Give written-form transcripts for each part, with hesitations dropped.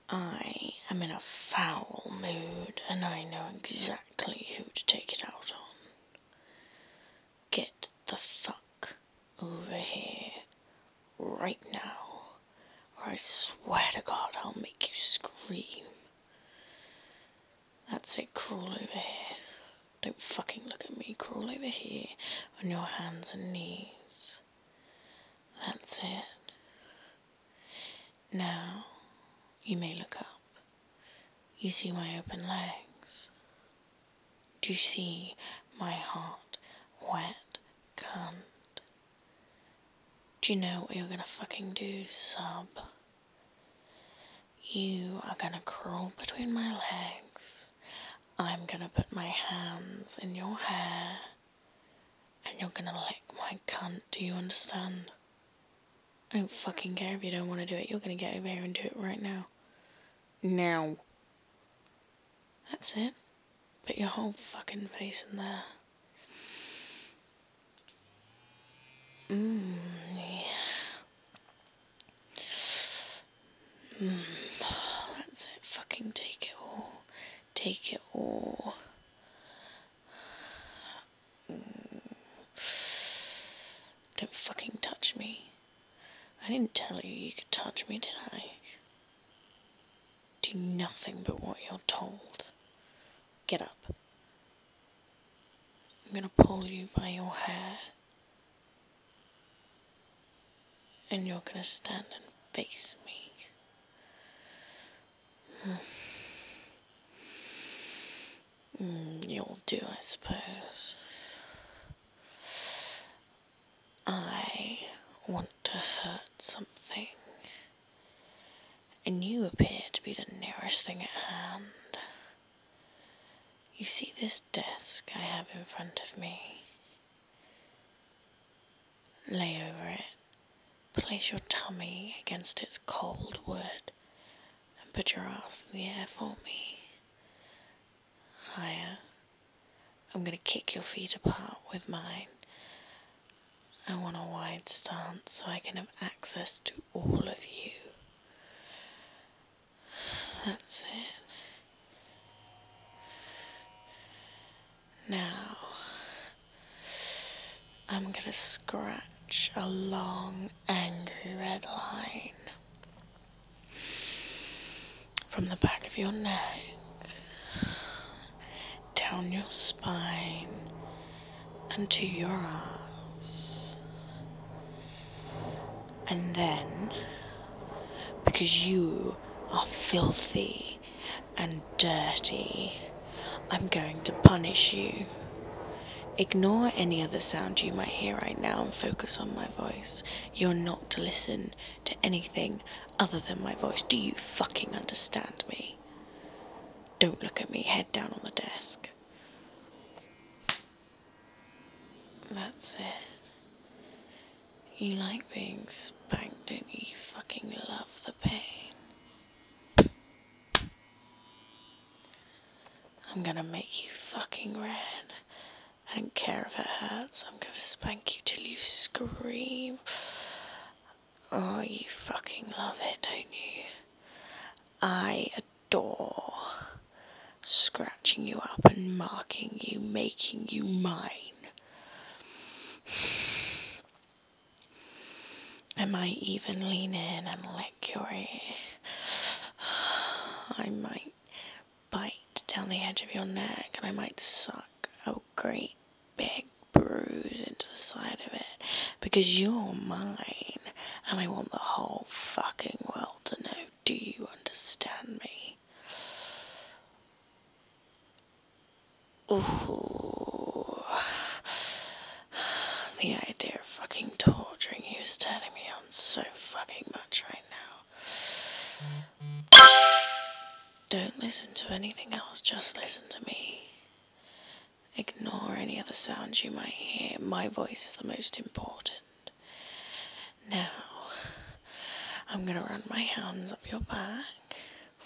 I am in a foul mood and I know exactly who to take it out on. Get the fuck over here right now, or I swear to God I'll make you scream. That's it, crawl over here. Don't fucking look at me, crawl over here on your hands and knees. That's it. Now, you may look up. You see my open legs. Do you see my hot, wet cunt? Do you know what you're gonna fucking do, sub? You are gonna crawl between my legs. I'm gonna put my hands in your hair. And you're gonna lick my cunt, do you understand? I don't fucking care if you don't want to do it, you're gonna get over here and do it right now. Now. That's it. Put your whole fucking face in there. Yeah. That's it, fucking take it all. Take it all. Don't fucking touch me. I didn't tell you you could touch me, did I? Do nothing but what you're told. Get up. I'm gonna pull you by your hair. And you're gonna stand and face me. You'll do, I suppose. I want to hurt something. And you appear to be the nearest thing at hand. You see this desk I have in front of me? Lay over it, place your tummy against its cold wood, and put your ass in the air for me. Higher. I'm gonna kick your feet apart with mine. I want a wide stance so I can have access to all of you. That's it. Now, I'm gonna scratch a long, angry red line from the back of your neck, down your spine, and to your arms. And then, because you are filthy and dirty, I'm going to punish you. Ignore any other sound you might hear right now and focus on my voice. You're not to listen to anything other than my voice. Do you fucking understand me? Don't look at me, head down on the desk. That's it. You like being spanked, don't you? You fucking love the pain. I'm gonna make you fucking red. I don't care if it hurts, I'm gonna spank you till you scream. Oh, you fucking love it, don't you? I adore scratching you up and marking you, making you mine. I might even lean in and lick your ear. I might bite down the edge of your neck and I might suck a great big bruise into the side of it because you're mine and I want the whole fucking world to know. Do you understand me? Ooh. The idea of fucking torturing you is turning me on so fucking much right now. Don't listen to anything else, just listen to me. Ignore any other sounds you might hear. My voice is the most important. Now, I'm gonna run my hands up your back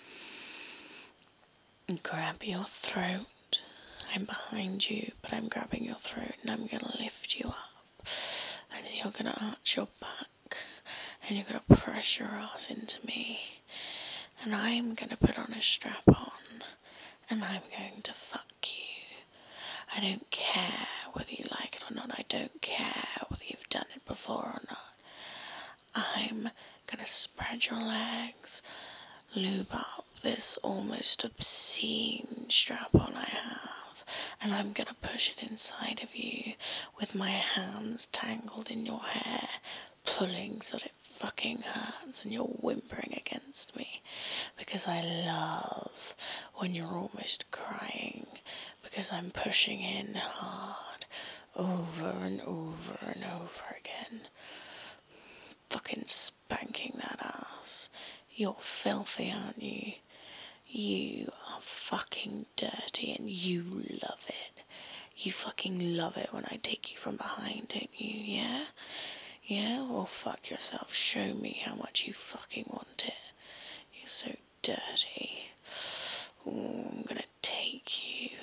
and grab your throat. I'm behind you, but I'm grabbing your throat and I'm gonna lift you up. And you're gonna arch your back and you're gonna press your ass into me. and I'm gonna put on a strap on, and I'm going to fuck you. I don't care whether you like it or not, I don't care whether you've done it before or not. I'm gonna spread your legs, lube up this almost obscene strap on I have, and I'm gonna push it inside of you with my hands tangled in your hair, pulling so that it fucking hurts and you're whimpering against me, because I love when you're almost crying, because I'm pushing in hard over and over and over again, fucking spanking that ass. You're filthy, aren't you? You are fucking dirty and you love it. You fucking love it when I take you from behind, don't you? Yeah? Yeah? Well, fuck yourself. Show me how much you fucking want it. You're so dirty. Ooh, I'm gonna take you.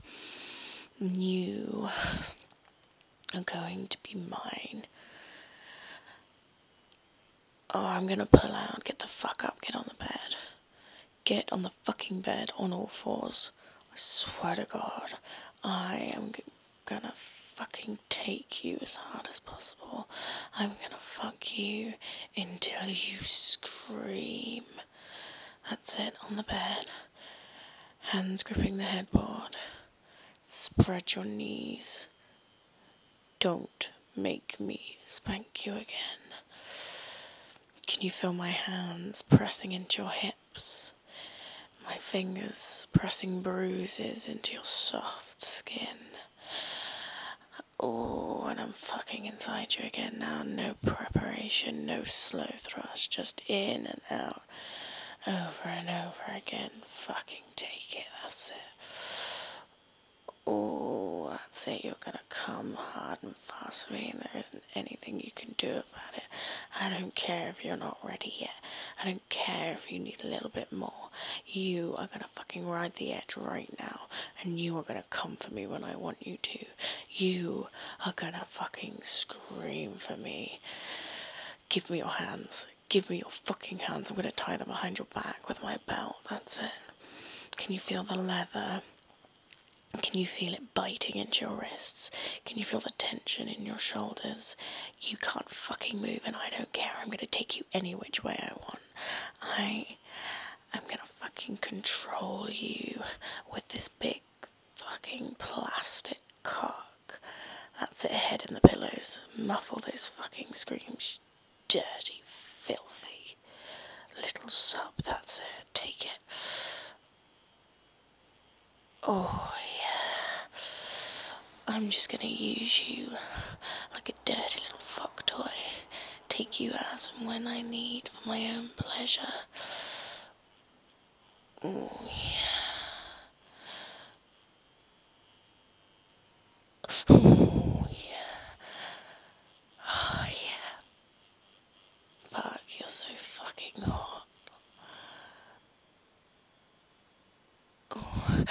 You are going to be mine. Oh, I'm gonna pull out. Get the fuck up. Get on the bed. Get on the fucking bed on all fours. I swear to God, I am gonna fucking take you as hard as possible. I'm gonna fuck you until you scream. That's it, on the bed. Hands gripping the headboard. Spread your knees. Don't make me spank you again. Can you feel my hands pressing into your hips? My fingers pressing bruises into your soft skin. Oh, and I'm fucking inside you again now. No preparation, no slow thrust, just in and out, over and over again. Fucking take it, that's it. Oh, that's it. You're gonna come hard and fast for me, and there isn't anything you can do about it. I don't care if you're not ready yet. I don't care if you need a little bit more. You are gonna fucking ride the edge right now, and you are gonna come for me when I want you to. You are gonna fucking scream for me. Give me your hands. Give me your fucking hands. I'm gonna tie them behind your back with my belt. That's it. Can you feel the leather? Can you feel it biting into your wrists? Can you feel the tension in your shoulders? You can't fucking move, and I don't care. I'm gonna take you any which way I want. I'm gonna fucking control you with this big fucking plastic cock. That's it, head in the pillows. Muffle those fucking screams. Dirty, filthy little sub. That's it. Take it. Oh, yeah. I'm just gonna use you like a dirty little fuck toy. Take you as and when I need for my own pleasure. Oh, yeah. Oh, yeah. Oh, yeah. Fuck, you're so fucking hot. Oh.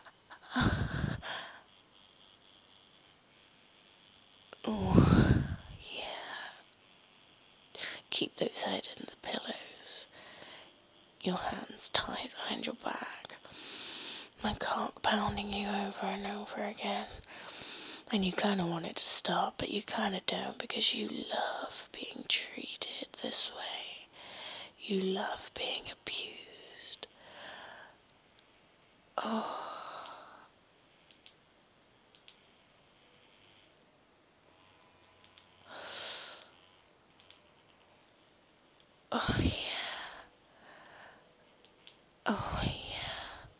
Oh, yeah. Keep those head in the pillows. Your hands tied behind your back. My cock pounding you over and over again. And you kind of want it to stop, but you kind of don't, because you love being treated this way. You love being abused. Oh. Oh, yeah. Oh, yeah.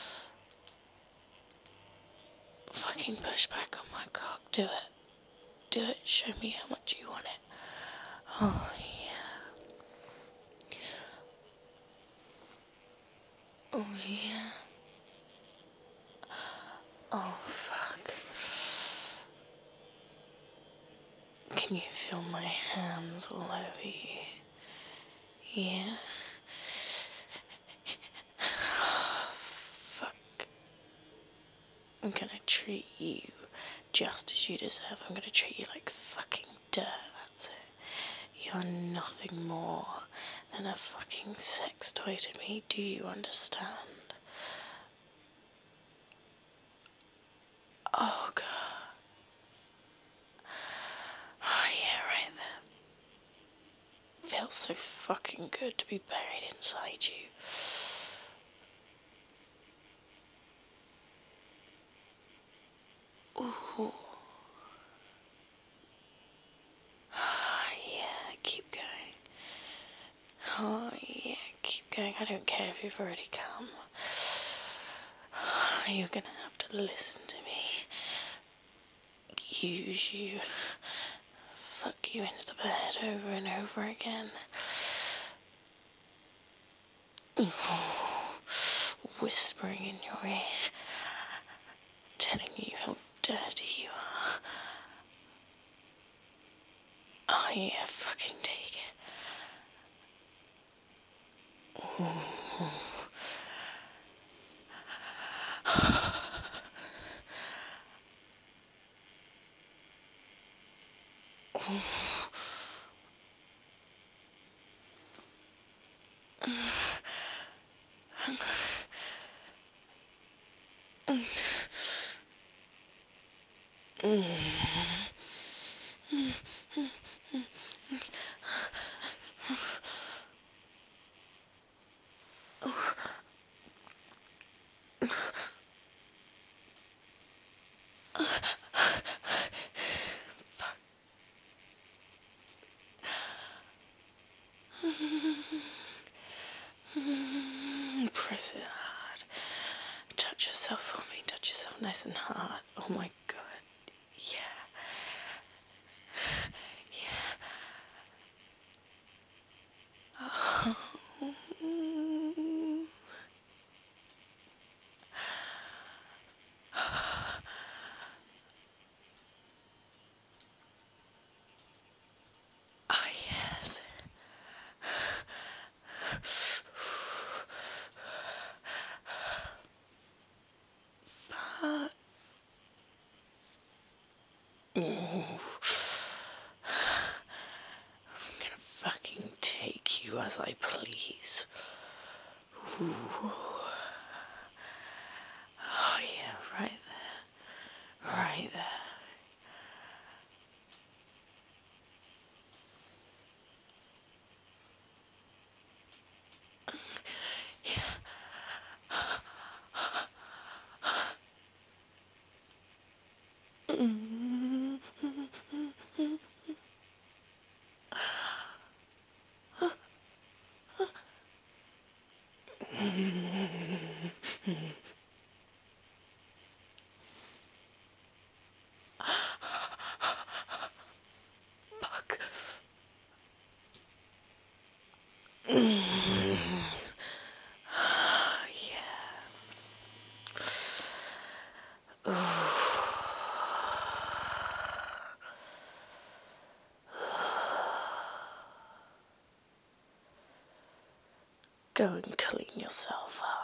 Fucking push back on my cock. Do it. Do it. Show me how much you want it. Oh, yeah. Oh, yeah. Oh, fuck. Can you feel my hands all over you? Yeah? Fuck. I'm gonna treat you just as you deserve. I'm gonna treat you like fucking dirt, that's it. You're nothing more and a fucking sex toy to me. Do you understand? Oh god. Oh yeah, right there. Feels so fucking good to be buried inside you. Ooh. Yeah, keep going. Oh yeah, keep going. I don't care if you've already come. You're gonna have to listen to me. Use you. Fuck you into the bed over and over again. Whispering in your ear. Telling you how dirty you are. Oh yeah, fucking take it. Press it hard. Touch yourself for me. Touch yourself nice and hard. Oh my god. Yeah. Oh yes. I'm gonna fucking take you as I please. Ooh. Oh yeah, right there. Right there. Fuck. Yeah. Go and clean yourself up.